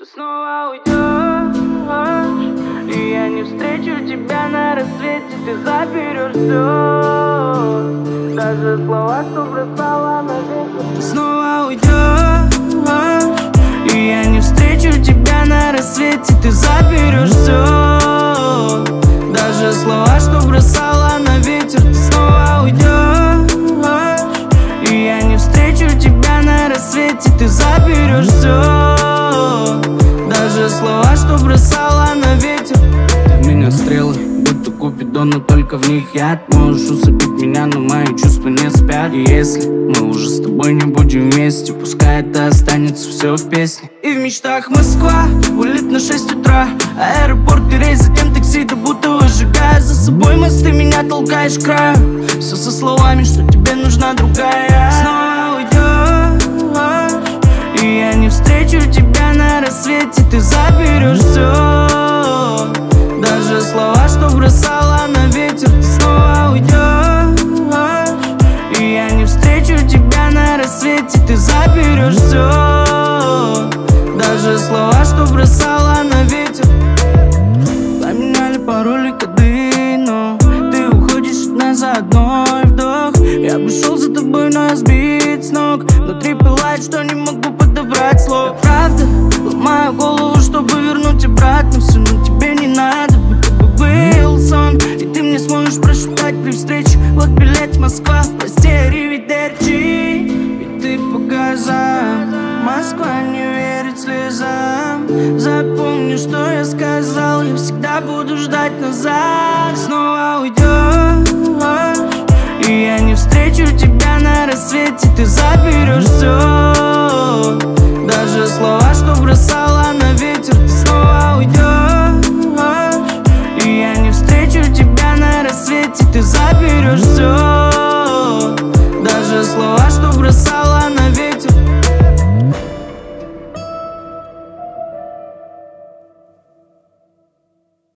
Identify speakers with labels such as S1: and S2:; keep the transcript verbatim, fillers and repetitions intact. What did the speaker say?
S1: снова уйдешь, и я не встречу тебя на рассвете. Ты заберешь все, даже слова, что бросала на ветер. Ты снова уйдешь, и я не встречу тебя на рассвете. Ты заберешь все, даже слова, что бросала на ветер. Ты снова уйдешь, и я не встречу тебя на рассвете. Ты заберешь все, даже слова, что бросала на ветер. Ты в меня стрелы, будто Купидон, но только в них яд. Можешь усыпить меня, но мои чувства не спят. И если мы уже с тобой не будем вместе, пускай это останется все в песне. И в мечтах Москва, улет на шесть утра, аэропорт и рейс, затем такси, да будто выжигая за собой мосты, меня толкаешь к краю. Все со словами, что тебе нужна другая. Снова уйдешь, и я не встречу тебя на рассвете. Ты заберешь все, даже слова, что бросала на ветер. Ты снова уйдешь, и я не встречу тебя на рассвете. Ты заберешь все, даже слова, что бросала на ветер. Поменяли пароли, коды, но ты уходишь от нас за одной вдох. Я бы шел за тобой, но я сбит с ног. Внутри пылает, что не могу подобрать слов. Правда, ломаю голову, чтобы вернуть обратно все, но тебе не надо, будто бы был сон. И ты мне сможешь прошептать при встрече: вот билет в Москва, прости, аривидерчи. И ты по газам, Москва не верит слезам. Запомни, что я сказал, я всегда буду ждать назад. Снова уйдешь, и я не встречу тебя на рассвете. Ты заберешь все,